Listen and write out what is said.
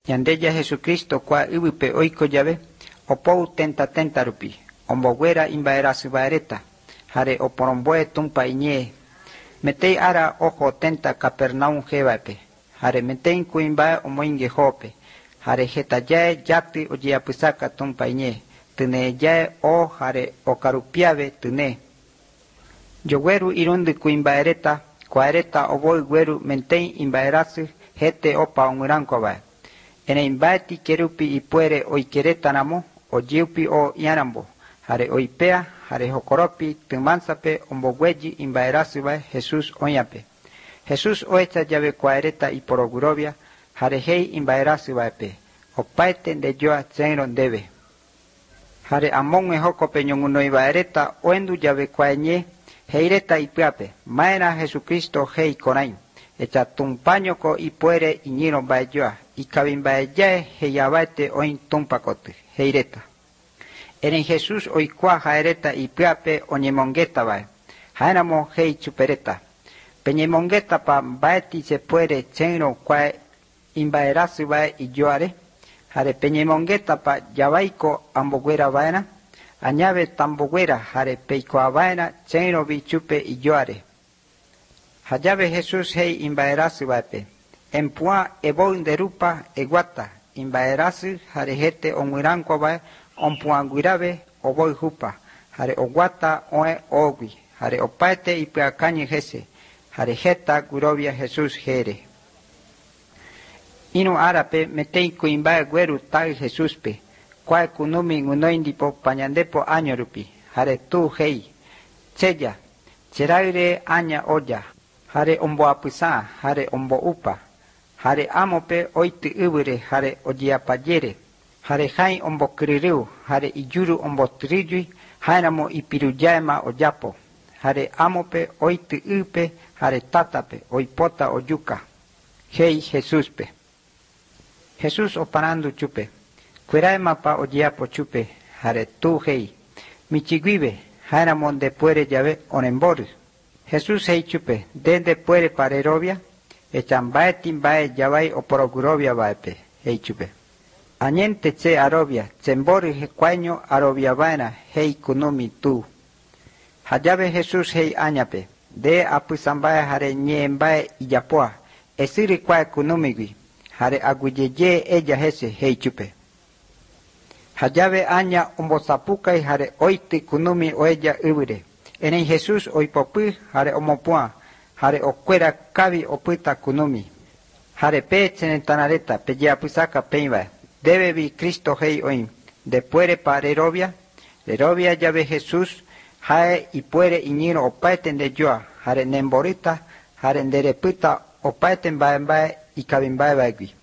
Yandeya Jesucristo kwa ibupe oiko llave, opou tenta rupi, omboguera imbaerasubaereta, hare oporomboe tumpa iñee. Metei ara ojo tenta Capernaum jevape, hare metei kuimbae omoinge jope, hare jetayae yati oyeapysaka tumpa iñee, tyneeyae o hare okarupiave tyne. Yogueru irundi kuimbaereta, kuaereta ovoi gueru mentei imbaerasy jete opa oguĩrãkuavae. Erei mbaeti kerupi ipuere oikeretaramo ojiupi o iarambo, hare oipea, hare jokoropi tymánsape ombogueyi imbaerasývae Jesús oĩape. Jesús oecha llave kuaereta iporogurovia, hare jei imbaerasývaepe, opaete ndejoa cheĩro ndéve. Hare amógue jókope ñoguinoivaereta oendu llave kuaeñe, heireta ipyápe, maera Jesucristo jei korãi, echa tumpañoko ipuere iñiro mbaejoa, ikavimbaeyae heiavaete oĩ túmpakoty, heireta. Erei Jesús oikua jaereta ipyápe oñemongétavae, jaéramo jei chupereta, peñemongétapa mbaeti chepuere cheĩro kuae imbaerasývae ijoare, hare peñemongétapa javaíko amboguerava'erã, añave tamboguera hare peikuaava'erã cheĩrovi chupe ijoare. Jajave Jesús jei imbaerasývaepe, empuã evoi nderupa eguata, imbaerasy hare jete oguĩrãkuavae ompuãguirave ovoi hupa, hare oguata oe ogui, hare opaete ipyakañy hese, hare jeta guirovia Jesús jeere. Ĩru árape metei kuimbae gueru ta'i Jesúspe, kuae kunumi guinoi ndipo pañandepo año rupi, hare tu jei, cheya, cheraýre aña oja, hare omboapysã, hare ombo'úpa, hare ámope oity yvyre hare ojeapajére, hare jaĩ ombokyryryw, hare ijuru ombotyrýjui, jaéramo ipirujáema ojapo, hare ámope oity ýpe hare tátape oipota ojuka, jei Jesúspe. Jesús oparandu chupe, kueraémapa ojeapo chupe, hare tu jei, michiguive, jaéramo ndepuere llave onembory. Jesús jei chupe, ndepuere parerovia, echa mbaeti mbae javai oporoguroviavaepe, jei chupe. Añente che arovia, chembory hekuaeño aroviava'erã, jei kunumi tu. Jajave Jesús jei áñape, nde apysambae hare ñeembae ijapoa, esýri kuae kunúmigui, hare aguijeje eja hese, jei chupe. Jajave aña ombosapukái hare oity kunumi oeja yvyre. Erei Jesús oipopy hare omopuã, hare okuera kavi opyta kunumi. Hare pe cheretãrareta pejeapysáka peĩvae. Dévevi Cristo jei oĩ, ndepuérepa rerovia llave Jesús jae ipuere iñiro opaete ndejoa, hare nemboryta, hare nderepýta opaete mbaembae ikavimbaevaegui.